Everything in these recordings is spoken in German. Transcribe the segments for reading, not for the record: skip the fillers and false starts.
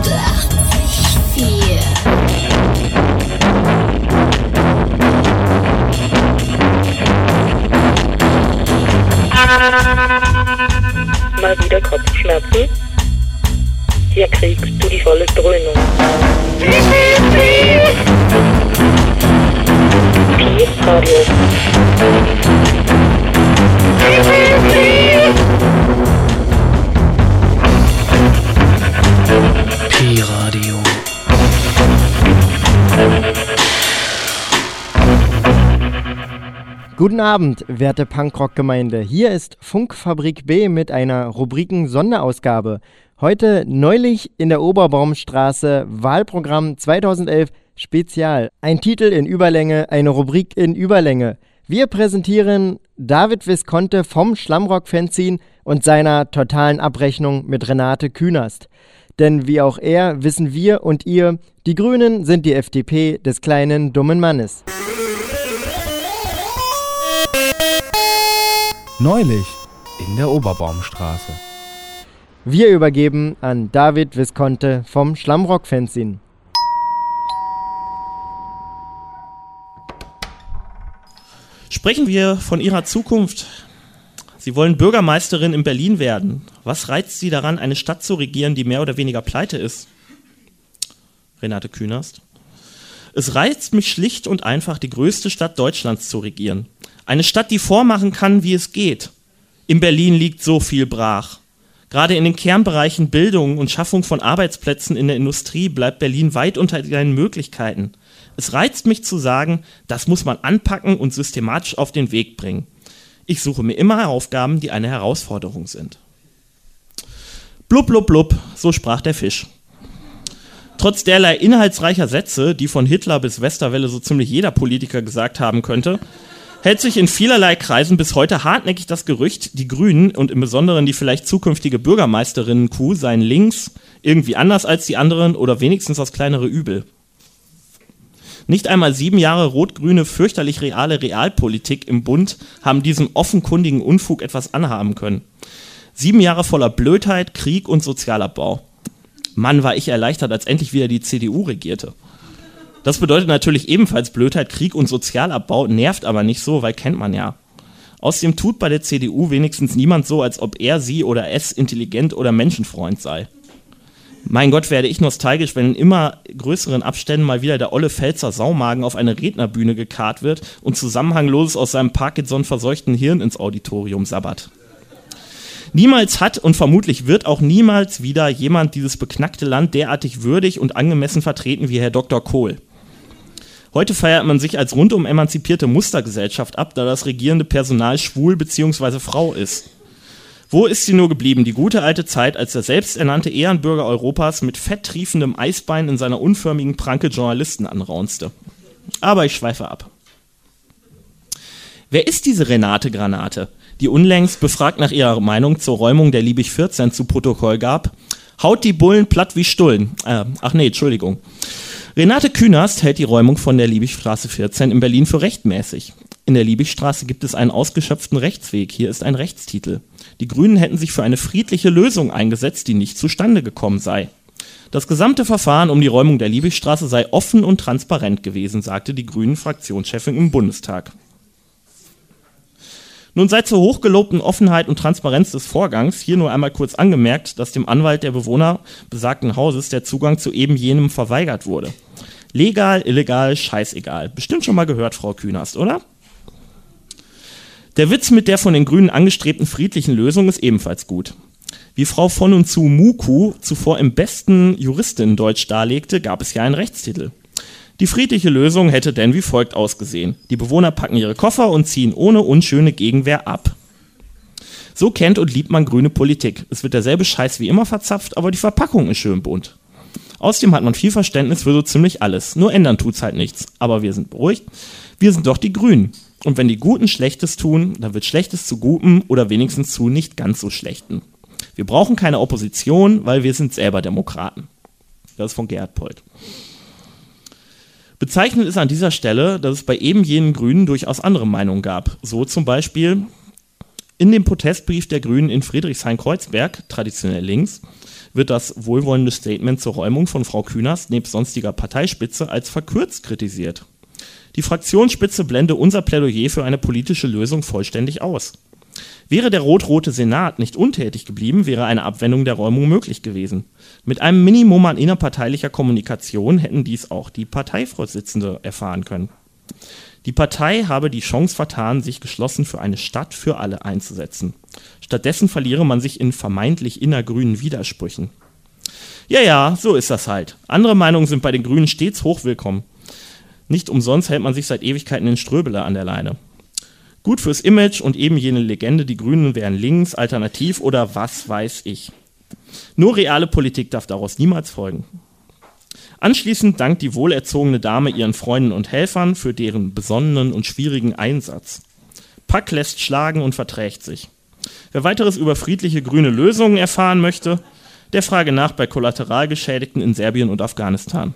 Mal wieder Kopfschmerzen? Hier kriegst du die volle Dröhnung. Pi-Radio. Pi-Radio. Guten Abend, werte Punkrock-Gemeinde. Hier ist Funkfabrik B mit einer Rubriken-Sonderausgabe. Heute neulich in der Oberbaumstraße, Wahlprogramm 2011 Spezial. Ein Titel in Überlänge, eine Rubrik in Überlänge. Wir präsentieren David Visconti vom Schlammrock-Fanzine und seiner totalen Abrechnung mit Renate Künast. Denn wie auch er, wissen wir und ihr, die Grünen sind die FDP des kleinen, dummen Mannes. Neulich in der Oberbaumstraße. Wir übergeben an David Visconti vom Schlammrock-Fanzine. Sprechen wir von Ihrer Zukunft. Sie wollen Bürgermeisterin in Berlin werden. Was reizt Sie daran, eine Stadt zu regieren, die mehr oder weniger pleite ist? Renate Künast. Es reizt mich schlicht und einfach, die größte Stadt Deutschlands zu regieren. Eine Stadt, die vormachen kann, wie es geht. In Berlin liegt so viel brach. Gerade in den Kernbereichen Bildung und Schaffung von Arbeitsplätzen in der Industrie bleibt Berlin weit unter seinen Möglichkeiten. Es reizt mich zu sagen, das muss man anpacken und systematisch auf den Weg bringen. Ich suche mir immer Aufgaben, die eine Herausforderung sind. Blub, blub, blub, so sprach der Fisch. Trotz derlei inhaltsreicher Sätze, die von Hitler bis Westerwelle so ziemlich jeder Politiker gesagt haben könnte, hält sich in vielerlei Kreisen bis heute hartnäckig das Gerücht, die Grünen und im Besonderen die vielleicht zukünftige Bürgermeisterinnen-Kuh seien links, irgendwie anders als die anderen oder wenigstens das kleinere Übel. Nicht einmal 7 Jahre rot-grüne, fürchterlich reale Realpolitik im Bund haben diesem offenkundigen Unfug etwas anhaben können. 7 Jahre voller Blödheit, Krieg und Sozialabbau. Mann, war ich erleichtert, als endlich wieder die CDU regierte. Das bedeutet natürlich ebenfalls Blödheit, Krieg und Sozialabbau, nervt aber nicht so, weil kennt man ja. Außerdem tut bei der CDU wenigstens niemand so, als ob er, sie oder es intelligent oder Menschenfreund sei. Mein Gott, werde ich nostalgisch, wenn in immer größeren Abständen mal wieder der olle Pfälzer Saumagen auf eine Rednerbühne gekarrt wird und Zusammenhangloses aus seinem Parkinson-verseuchten Hirn ins Auditorium sabbert. Niemals hat und vermutlich wird auch niemals wieder jemand dieses beknackte Land derartig würdig und angemessen vertreten wie Herr Dr. Kohl. Heute feiert man sich als rundum emanzipierte Mustergesellschaft ab, da das regierende Personal schwul bzw. Frau ist. Wo ist sie nur geblieben, die gute alte Zeit, als der selbsternannte Ehrenbürger Europas mit fetttriefendem Eisbein in seiner unförmigen Pranke Journalisten anraunste? Aber ich schweife ab. Wer ist diese Renate Granate, die unlängst, befragt nach ihrer Meinung zur Räumung der Liebig 14 zu Protokoll gab, haut die Bullen platt wie Stullen. Entschuldigung. Renate Künast hält die Räumung von der Liebigstraße 14 in Berlin für rechtmäßig. In der Liebigstraße gibt es einen ausgeschöpften Rechtsweg. Hier ist ein Rechtstitel. Die Grünen hätten sich für eine friedliche Lösung eingesetzt, die nicht zustande gekommen sei. Das gesamte Verfahren um die Räumung der Liebigstraße sei offen und transparent gewesen, sagte die Grünen-Fraktionschefin im Bundestag. Nun sei zur hochgelobten Offenheit und Transparenz des Vorgangs hier nur einmal kurz angemerkt, dass dem Anwalt der Bewohner besagten Hauses der Zugang zu eben jenem verweigert wurde. Legal, illegal, scheißegal. Bestimmt schon mal gehört, Frau Künast, oder? Der Witz mit der von den Grünen angestrebten friedlichen Lösung ist ebenfalls gut. Wie Frau von und zu Muku zuvor im besten Juristinnendeutsch darlegte, gab es ja einen Rechtstitel. Die friedliche Lösung hätte denn wie folgt ausgesehen. Die Bewohner packen ihre Koffer und ziehen ohne unschöne Gegenwehr ab. So kennt und liebt man grüne Politik. Es wird derselbe Scheiß wie immer verzapft, aber die Verpackung ist schön bunt. Außerdem hat man viel Verständnis für so ziemlich alles. Nur ändern tut's halt nichts. Aber wir sind beruhigt. Wir sind doch die Grünen. Und wenn die Guten Schlechtes tun, dann wird Schlechtes zu Gutem oder wenigstens zu nicht ganz so Schlechten. Wir brauchen keine Opposition, weil wir sind selber Demokraten. Das ist von Gerhard Polt. Bezeichnend ist an dieser Stelle, dass es bei eben jenen Grünen durchaus andere Meinungen gab. So zum Beispiel In dem Protestbrief der Grünen in Friedrichshain-Kreuzberg, traditionell links, wird das wohlwollende Statement zur Räumung von Frau Künast nebst sonstiger Parteispitze als verkürzt kritisiert. Die Fraktionsspitze blende unser Plädoyer für eine politische Lösung vollständig aus. Wäre der rot-rote Senat nicht untätig geblieben, wäre eine Abwendung der Räumung möglich gewesen. Mit einem Minimum an innerparteilicher Kommunikation hätten dies auch die Parteivorsitzende erfahren können. Die Partei habe die Chance vertan, sich geschlossen für eine Stadt für alle einzusetzen. Stattdessen verliere man sich in vermeintlich innergrünen Widersprüchen. Ja, so ist das halt. Andere Meinungen sind bei den Grünen stets hochwillkommen. Nicht umsonst hält man sich seit Ewigkeiten in Ströbele an der Leine. Gut fürs Image und eben jene Legende, die Grünen wären links, alternativ oder was weiß ich. Nur reale Politik darf daraus niemals folgen. Anschließend dankt die wohlerzogene Dame ihren Freunden und Helfern für deren besonnenen und schwierigen Einsatz. Pack lässt schlagen und verträgt sich. Wer weiteres über friedliche grüne Lösungen erfahren möchte, der frage nach bei Kollateralgeschädigten in Serbien und Afghanistan.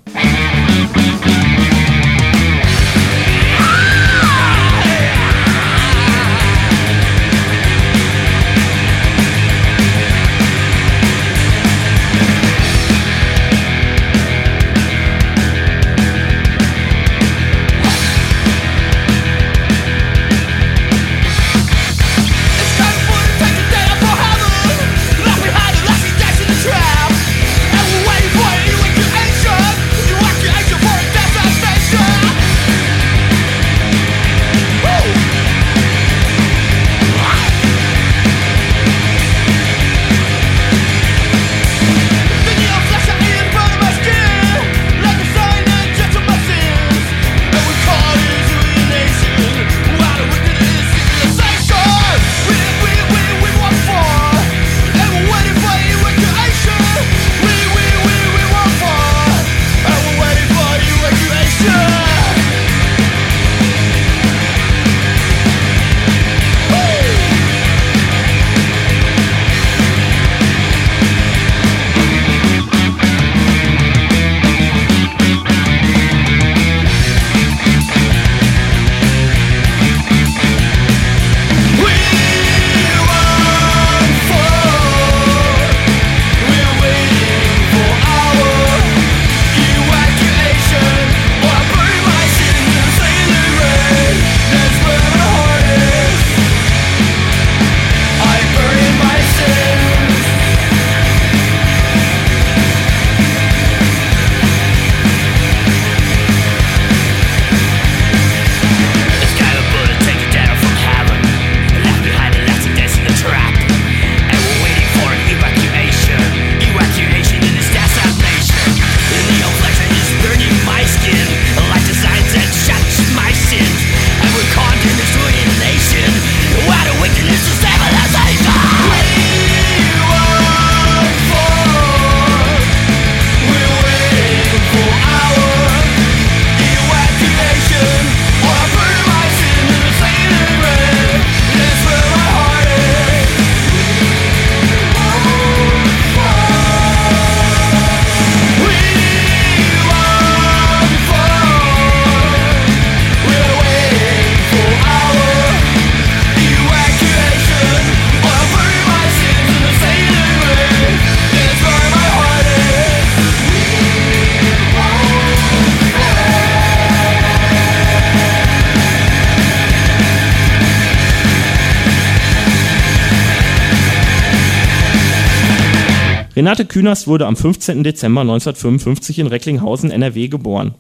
Renate Künast wurde am 15. Dezember 1955 in Recklinghausen, NRW, geboren.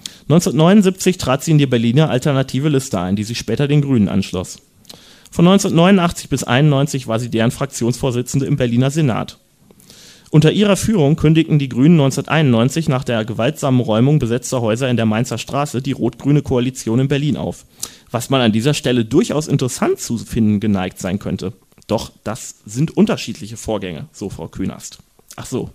1979 trat sie in die Berliner Alternative Liste ein, die sich später den Grünen anschloss. Von 1989 bis 1991 war sie deren Fraktionsvorsitzende im Berliner Senat. Unter ihrer Führung kündigten die Grünen 1991 nach der gewaltsamen Räumung besetzter Häuser in der Mainzer Straße die rot-grüne Koalition in Berlin auf, was man an dieser Stelle durchaus interessant zu finden geneigt sein könnte. Doch das sind unterschiedliche Vorgänge, so Frau Künast. Ach so.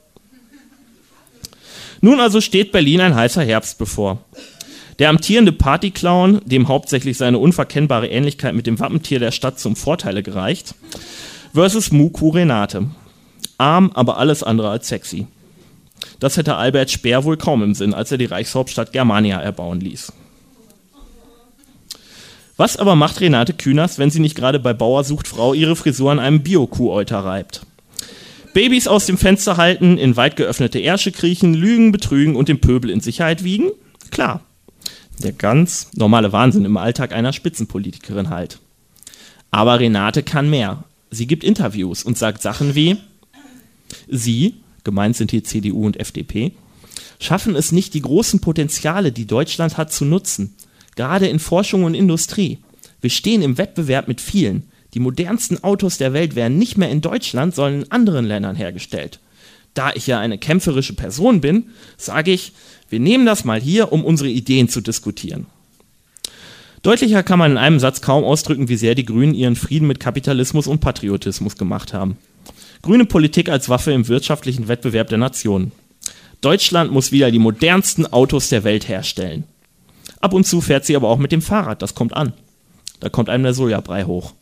Nun also steht Berlin ein heißer Herbst bevor. Der amtierende Partyclown, dem hauptsächlich seine unverkennbare Ähnlichkeit mit dem Wappentier der Stadt zum Vorteile gereicht, versus Muku Renate. Arm, aber alles andere als sexy. Das hätte Albert Speer wohl kaum im Sinn, als er die Reichshauptstadt Germania erbauen ließ. Was aber macht Renate Künast, wenn sie nicht gerade bei Bauer sucht Frau ihre Frisur an einem Bio-Kuhäuter reibt? Babys aus dem Fenster halten, in weit geöffnete Ärsche kriechen, lügen, betrügen und den Pöbel in Sicherheit wiegen? Klar. Der ganz normale Wahnsinn im Alltag einer Spitzenpolitikerin halt. Aber Renate kann mehr. Sie gibt Interviews und sagt Sachen wie: Sie, gemeint sind hier CDU und FDP, schaffen es nicht, die großen Potenziale, die Deutschland hat, zu nutzen. Gerade in Forschung und Industrie. Wir stehen im Wettbewerb mit vielen. Die modernsten Autos der Welt werden nicht mehr in Deutschland, sondern in anderen Ländern hergestellt. Da ich ja eine kämpferische Person bin, sage ich, wir nehmen das mal hier, um unsere Ideen zu diskutieren. Deutlicher kann man in einem Satz kaum ausdrücken, wie sehr die Grünen ihren Frieden mit Kapitalismus und Patriotismus gemacht haben. Grüne Politik als Waffe im wirtschaftlichen Wettbewerb der Nationen. Deutschland muss wieder die modernsten Autos der Welt herstellen. Ab und zu fährt sie aber auch mit dem Fahrrad, das kommt an. Da kommt einem der Sojabrei hoch.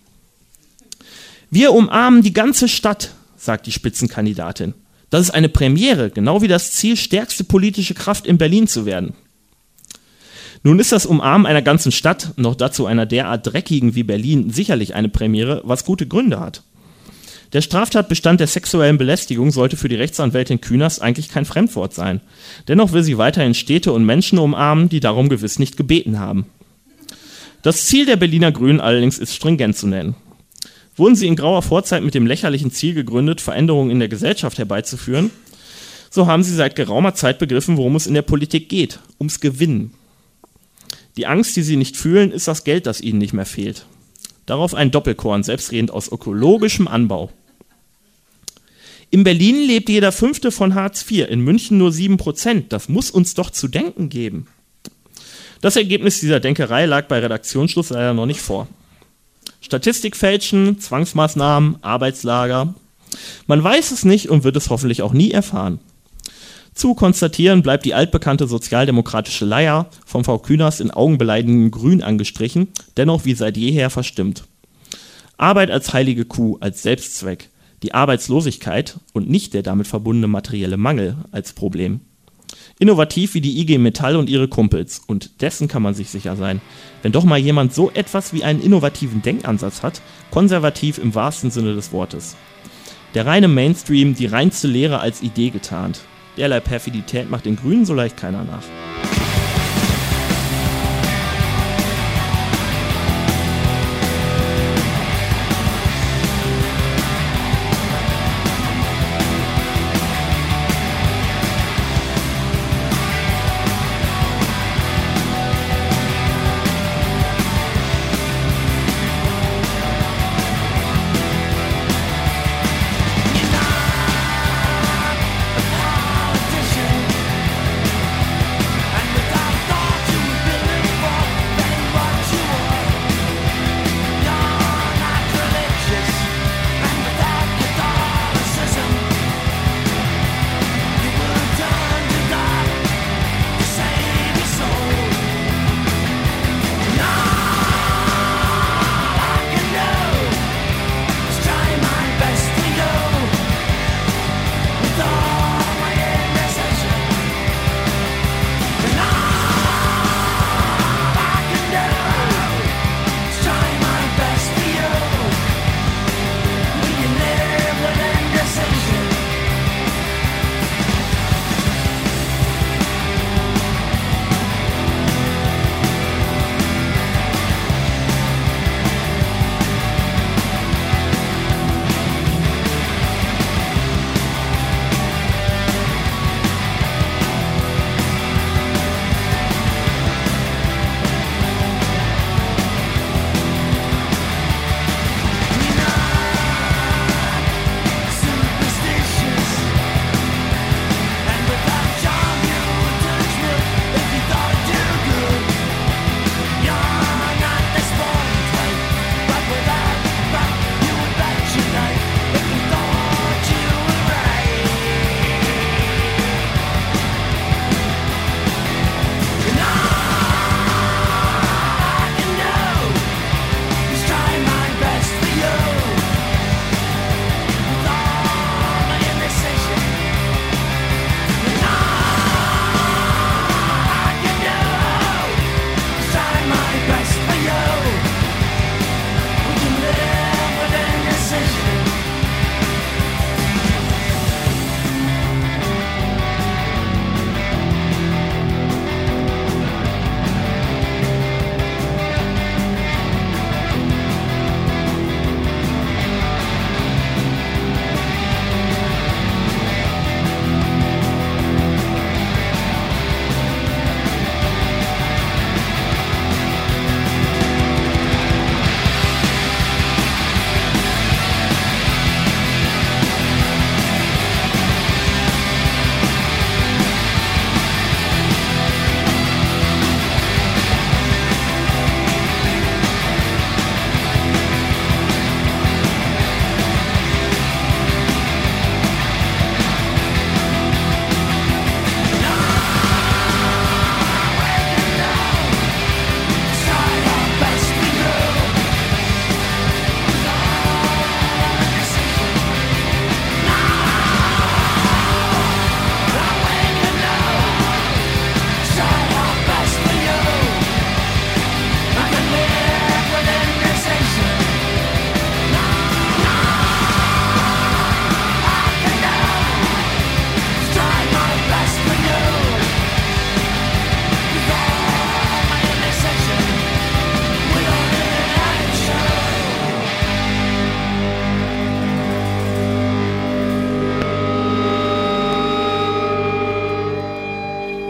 Wir umarmen die ganze Stadt, sagt die Spitzenkandidatin. Das ist eine Premiere, genau wie das Ziel, stärkste politische Kraft in Berlin zu werden. Nun ist das Umarmen einer ganzen Stadt, noch dazu einer derart dreckigen wie Berlin, sicherlich eine Premiere, was gute Gründe hat. Der Straftatbestand der sexuellen Belästigung sollte für die Rechtsanwältin Künast eigentlich kein Fremdwort sein. Dennoch will sie weiterhin Städte und Menschen umarmen, die darum gewiss nicht gebeten haben. Das Ziel der Berliner Grünen allerdings ist stringent zu nennen. Wurden sie in grauer Vorzeit mit dem lächerlichen Ziel gegründet, Veränderungen in der Gesellschaft herbeizuführen, so haben sie seit geraumer Zeit begriffen, worum es in der Politik geht, ums Gewinnen. Die Angst, die sie nicht fühlen, ist das Geld, das ihnen nicht mehr fehlt. Darauf ein Doppelkorn, selbstredend aus ökologischem Anbau. In Berlin lebt jeder Fünfte von Hartz IV, in München nur 7%. Das muss uns doch zu denken geben. Das Ergebnis dieser Denkerei lag bei Redaktionsschluss leider noch nicht vor. Statistikfälschen, Zwangsmaßnahmen, Arbeitslager. Man weiß es nicht und wird es hoffentlich auch nie erfahren. Zu konstatieren bleibt die altbekannte sozialdemokratische Leier, von Frau Künast in augenbeleidigendem Grün angestrichen, dennoch wie seit jeher verstimmt. Arbeit als heilige Kuh, als Selbstzweck, die Arbeitslosigkeit und nicht der damit verbundene materielle Mangel als Problem. Innovativ wie die IG Metall und ihre Kumpels, und dessen kann man sich sicher sein. Wenn doch mal jemand so etwas wie einen innovativen Denkansatz hat, konservativ im wahrsten Sinne des Wortes. Der reine Mainstream, die reinste Lehre als Idee getarnt. Derlei Perfidität macht den Grünen so leicht keiner nach.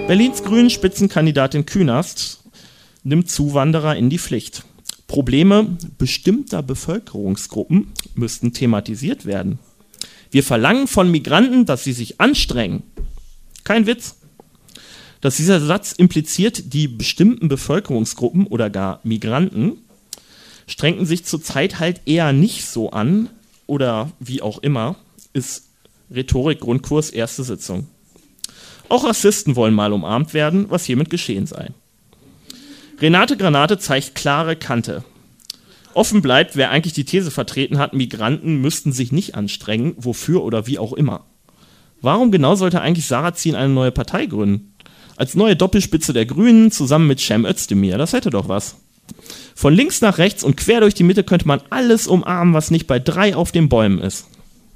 Berlins Grünen-Spitzenkandidatin Künast nimmt Zuwanderer in die Pflicht. Probleme bestimmter Bevölkerungsgruppen müssten thematisiert werden. Wir verlangen von Migranten, dass sie sich anstrengen. Kein Witz. Dass dieser Satz impliziert, die bestimmten Bevölkerungsgruppen oder gar Migranten strengten sich zurzeit halt eher nicht so an oder wie auch immer, ist Rhetorik-Grundkurs erste Sitzung. Auch Rassisten wollen mal umarmt werden, was hiermit geschehen sei. Renate Granate zeigt klare Kante. Offen bleibt, wer eigentlich die These vertreten hat, Migranten müssten sich nicht anstrengen, wofür oder wie auch immer. Warum genau sollte eigentlich Sarrazin eine neue Partei gründen? Als neue Doppelspitze der Grünen zusammen mit Cem Özdemir, das hätte doch was. Von links nach rechts und quer durch die Mitte könnte man alles umarmen, was nicht bei 3 auf den Bäumen ist.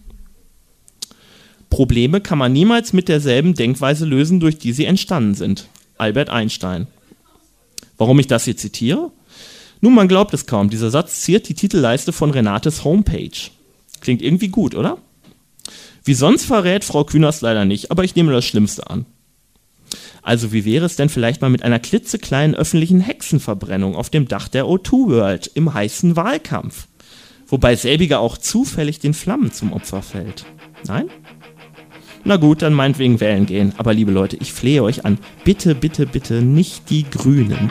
Probleme kann man niemals mit derselben Denkweise lösen, durch die sie entstanden sind. Albert Einstein. Warum ich das hier zitiere? Nun, man glaubt es kaum, dieser Satz ziert die Titelleiste von Renates Homepage. Klingt irgendwie gut, oder? Wie sonst verrät Frau Künast leider nicht, aber ich nehme das Schlimmste an. Also wie wäre es denn vielleicht mal mit einer klitzekleinen öffentlichen Hexenverbrennung auf dem Dach der O2 World im heißen Wahlkampf? Wobei selbiger auch zufällig den Flammen zum Opfer fällt. Nein? Na gut, dann meinetwegen wählen gehen. Aber liebe Leute, ich flehe euch an, bitte, bitte, bitte nicht die Grünen.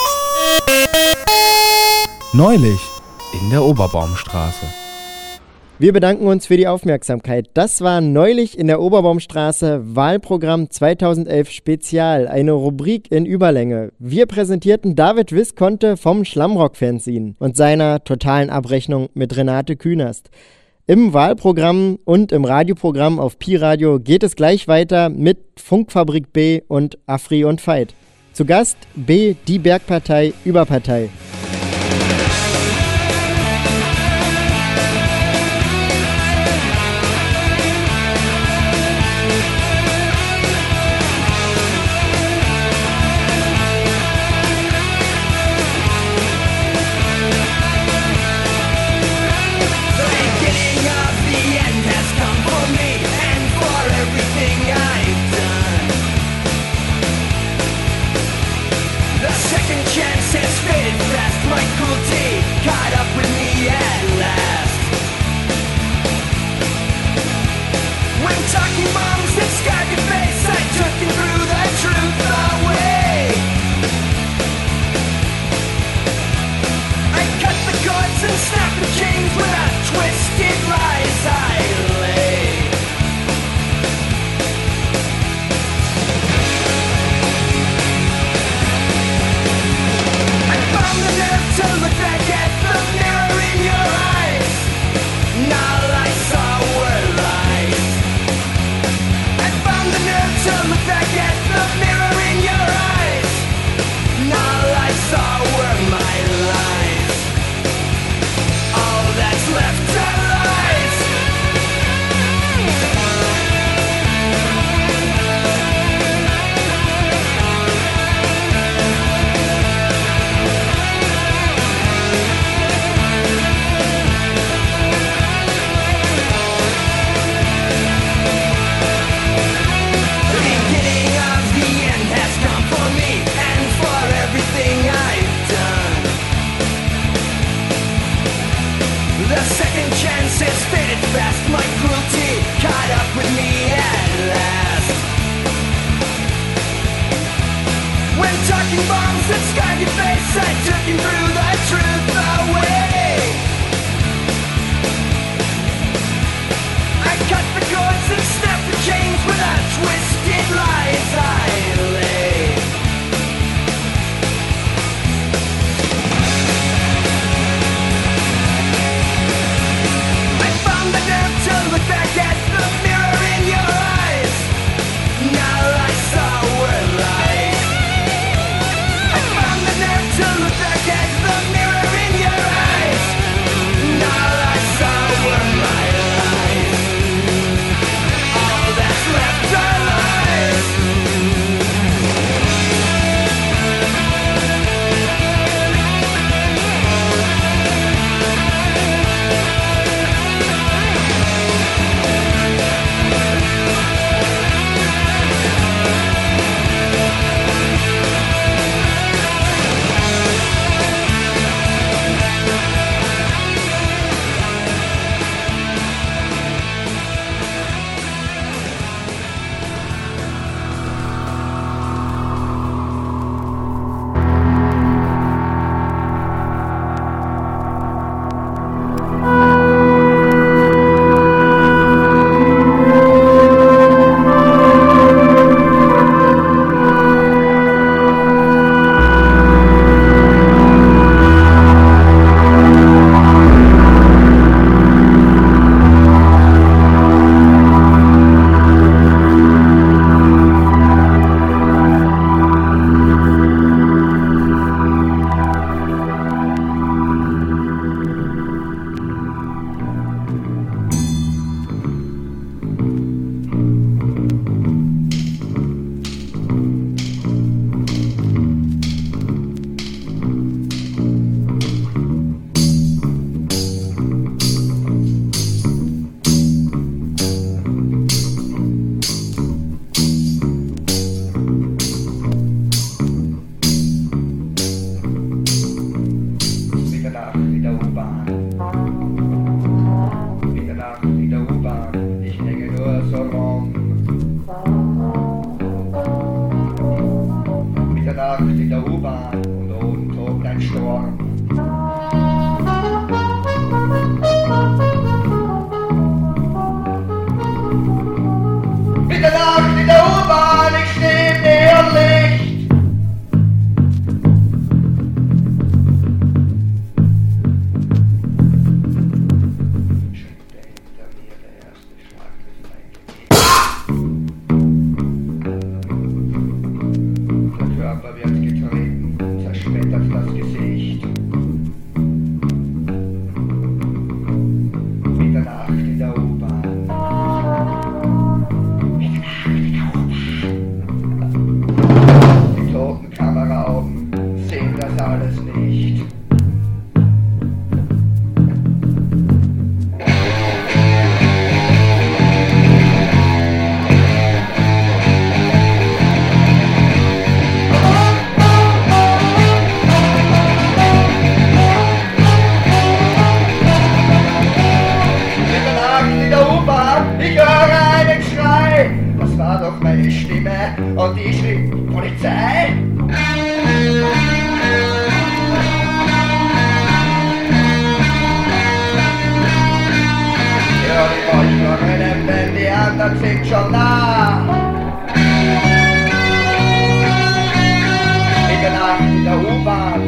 Neulich in der Oberbaumstraße. Wir bedanken uns für die Aufmerksamkeit. Das war neulich in der Oberbaumstraße Wahlprogramm 2011 Spezial, eine Rubrik in Überlänge. Wir präsentierten David Visconti vom Schlammrock-Fanzine und seiner totalen Abrechnung mit Renate Künast. Im Wahlprogramm und im Radioprogramm auf Pi-Radio geht es gleich weiter mit Funkfabrik B und Afri und Veit. Zu Gast B, die Bergpartei, Überpartei. getreten, zersplittert das Gesicht. Mitternacht in der U-Bahn. Die toten Kameraaugen sehen das alles nicht. Meine Stimme und die schrie Polizei. Ja, die Leuchterinnen, denn die anderen sind schon da. Mitternacht in der U-Bahn.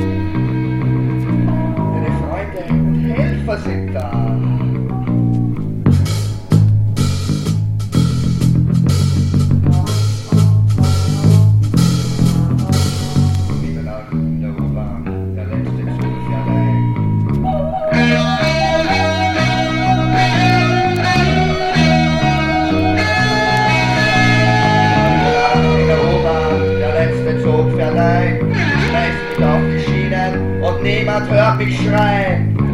Meine Freunde und Helfer sind da. Niemand hört mich schreien.